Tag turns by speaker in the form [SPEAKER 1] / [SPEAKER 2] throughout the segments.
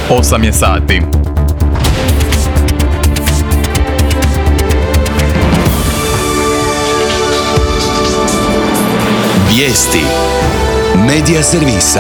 [SPEAKER 1] 8 je sati.
[SPEAKER 2] Vijesti Medija servisa.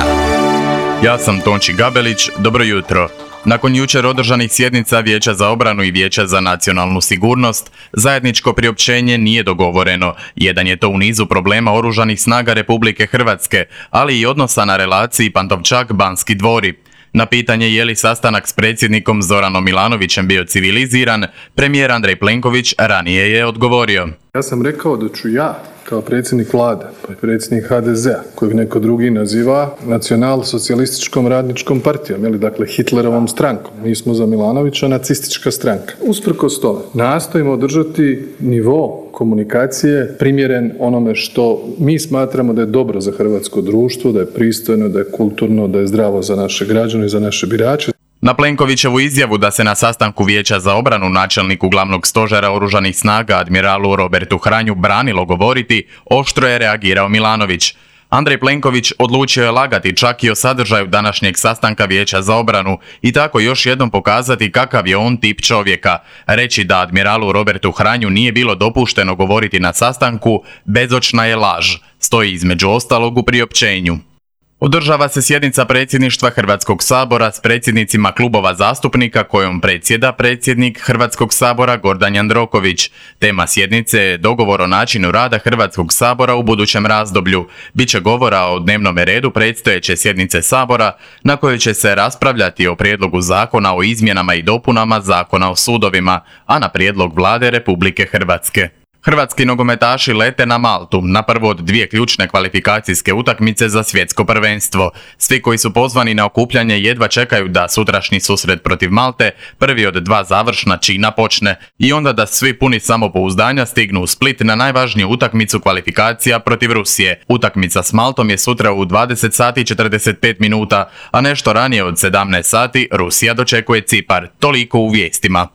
[SPEAKER 1] Ja sam Tonči Gabelić, dobro jutro. Nakon jučer održanih sjednica Vijeća za obranu i Vijeća za nacionalnu sigurnost, zajedničko priopćenje nije dogovoreno. Jedan je to u nizu problema oružanih snaga Republike Hrvatske, ali i odnosa na relaciji Pantovčak-Banski dvori. Na pitanje je li sastanak s predsjednikom Zoranom Milanovićem bio civiliziran, premijer Andrej Plenković ranije je odgovorio.
[SPEAKER 3] Ja sam rekao da ću ja, kao predsjednik vlade, pa i predsjednik HDZ-a, kojeg neko drugi naziva nacional-socijalističkom radničkom partijom, dakle Hitlerovom strankom. Mi smo za Milanovića nacistička stranka. Usprkos tome, nastojimo održati nivo komunikacije primjeren onome što mi smatramo da je dobro za hrvatsko društvo, da je pristojno, da je kulturno, da je zdravo za naše građane i za naše birače.
[SPEAKER 1] Na Plenkovićevu izjavu da se na sastanku Vijeća za obranu načelniku glavnog stožera oružanih snaga admiralu Robertu Hranju branilo govoriti, oštro je reagirao Milanović. Andrej Plenković odlučio je lagati čak i o sadržaju današnjeg sastanka Vijeća za obranu i tako još jednom pokazati kakav je on tip čovjeka. Reći da admiralu Robertu Hranju nije bilo dopušteno govoriti na sastanku, bezočna je laž, stoji između ostalog u priopćenju. Održava se sjednica predsjedništva Hrvatskog sabora s predsjednicima klubova zastupnika kojom predsjeda predsjednik Hrvatskog sabora Gordan Jandroković. Tema sjednice je dogovor o načinu rada Hrvatskog sabora u budućem razdoblju. Biće govora o dnevnom redu predstojeće sjednice sabora na kojoj će se raspravljati o prijedlogu zakona o izmjenama i dopunama Zakona o sudovima, a na prijedlog Vlade Republike Hrvatske. Hrvatski nogometaši lete na Maltu, na prvu od dvije ključne kvalifikacijske utakmice za svjetsko prvenstvo. Svi koji su pozvani na okupljanje jedva čekaju da sutrašnji susret protiv Malte, prvi od dva završna čina, počne i onda da svi puni samopouzdanja stignu u Split na najvažniju utakmicu kvalifikacija protiv Rusije. Utakmica s Maltom je sutra u 20 sati i 45 minuta, a nešto ranije od 17 sati Rusija dočekuje Cipar. Toliko u vijestima.